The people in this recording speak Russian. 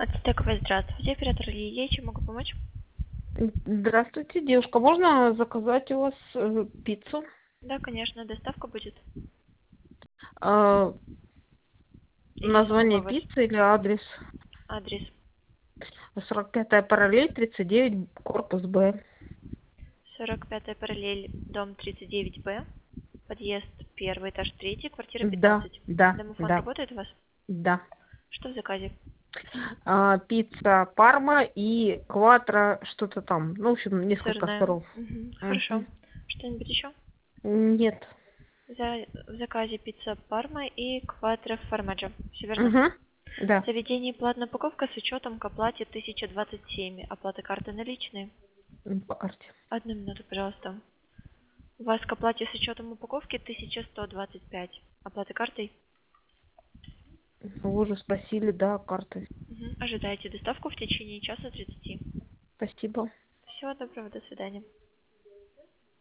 Ацтековая, здравствуйте. Оператор Лилия, чем могу помочь? Здравствуйте, девушка. Можно заказать у вас пиццу? Да, конечно, доставка будет. А, Или название замовой вас пиццы или адрес? адрес? 45-я параллель, 39, корпус Б. 45-я параллель, дом 39Б, подъезд 1, этаж 3, квартира Да, 15. да, Домофон да, работает у вас? да. Что в заказе? Пицца Парма и Кватро, что-то там. Ну, в общем, несколько Сырная. сыров. Мгм, хорошо. Мгм. Что-нибудь еще? Нет. В заказе пицца Парма и кватро формаджо. Все верно? Угу. Да. Заведение платная упаковка с учетом к оплате 1027. Оплата карты наличные. По карте. Одну минуту, пожалуйста. У вас к оплате с учетом упаковки 1125. Оплата картой? Вы уже спросили, да, карты. Мгм. Ожидайте доставку в течение часа 30. Спасибо. Всего доброго, до свидания.